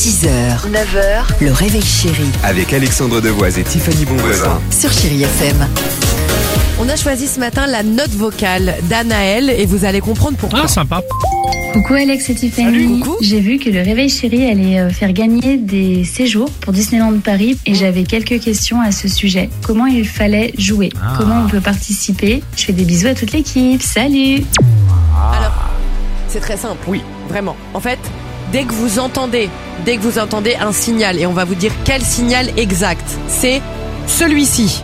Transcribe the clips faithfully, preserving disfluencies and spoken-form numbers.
six heures, neuf heures, le réveil chéri Avec Alexandre Devoise et Tiffany Bonvoisin. sur Chéri F M. On a choisi ce matin la note vocale d'Anaël et vous allez comprendre pourquoi. Ah, sympa. Coucou Alex et Tiffany. Salut. Coucou. J'ai vu que le Réveil Chéri allait euh, faire gagner des séjours pour Disneyland Paris et j'avais quelques questions à ce sujet. Comment il fallait jouer? Ah. Comment on peut participer? Je fais des bisous à toute l'équipe. Salut. Alors, c'est très simple. Oui. Vraiment. En fait, dès que vous entendez, dès que vous entendez un signal, et on va vous dire quel signal exact, c'est celui-ci.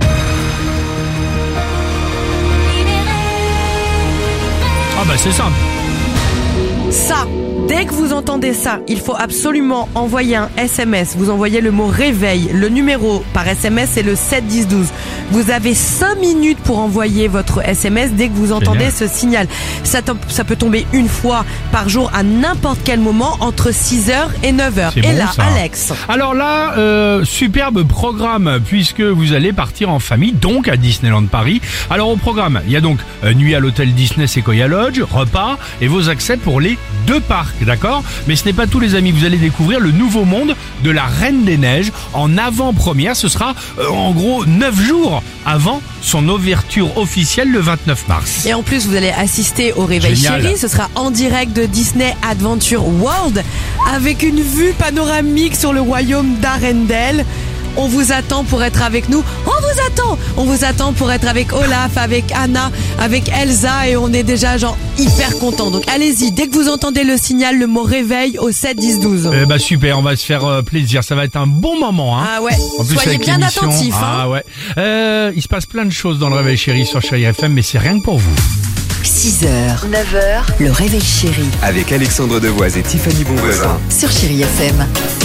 Ah bah c'est simple. Ça, dès que vous entendez ça, il faut absolument envoyer un S M S. Vous envoyez le mot réveil. Le numéro par S M S, c'est le sept dix douze. Vous avez cinq minutes pour envoyer votre S M S dès que vous entendez Génial. ce signal. Ça, tom- ça peut tomber une fois par jour à n'importe quel moment entre six heures et neuf heures. C'est Et bon, là, ça. Alex. Alors là, euh, superbe programme puisque vous allez partir en famille, donc à Disneyland Paris. Alors au programme, il y a donc euh, nuit à l'hôtel Disney Sequoia Lodge, repas et vos accès pour les deux parcs, d'accord? Mais ce n'est pas tout les amis, vous allez découvrir le nouveau monde de la Reine des Neiges en avant-première. Ce sera euh, en gros neuf jours avant son ouverture officielle le vingt-neuf mars. Et en plus, vous allez assister au réveil Génial. chéri. Ce sera en direct de Disney Adventure World avec une vue panoramique sur le royaume d'Arendelle. On vous attend pour être avec nous. On vous attend. On vous attend pour être avec Olaf, avec Anna, avec Elsa et on est déjà genre hyper contents. Donc allez-y, dès que vous entendez le signal, le mot réveil au sept dix douze. Eh bah super, on va se faire euh, plaisir, ça va être un bon moment, hein. Ah ouais, En plus, soyez avec bien l'émission, attentifs. Hein. Ah ouais. Euh, il se passe plein de choses dans le réveil chéri sur Chéri F M, mais c'est rien que pour vous. six heures, neuf heures, le réveil chéri Avec Alexandre Devoise et Tiffany Bonvoisin. sur Chéri F M.